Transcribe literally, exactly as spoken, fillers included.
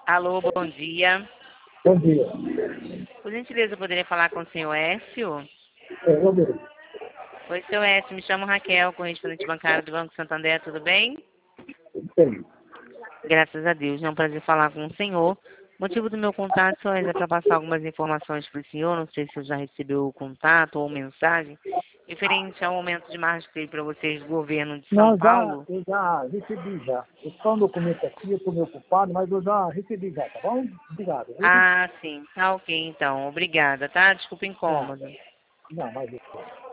Alô, bom dia. Bom dia. Por gentileza, eu poderia falar com o senhor Écio? É, Roberto. Oi, senhor Écio, me chamo Raquel, correspondente bancário do Banco Santander, tudo bem? Bem, Graças a Deus, é um prazer falar com o senhor. O motivo do meu contato só é para passar algumas informações para o senhor, não sei se o senhor já recebeu o contato ou mensagem, referente ao aumento de margem que teve para vocês do governo de São não, já, Paulo. eu já recebi já. Eu só um documento aqui, eu estou meio ocupado, mas eu já recebi já, tá bom? Obrigado, viu? Ah, sim, tá ok então, obrigada, tá? Desculpa o Tá. incômodo. Não, mas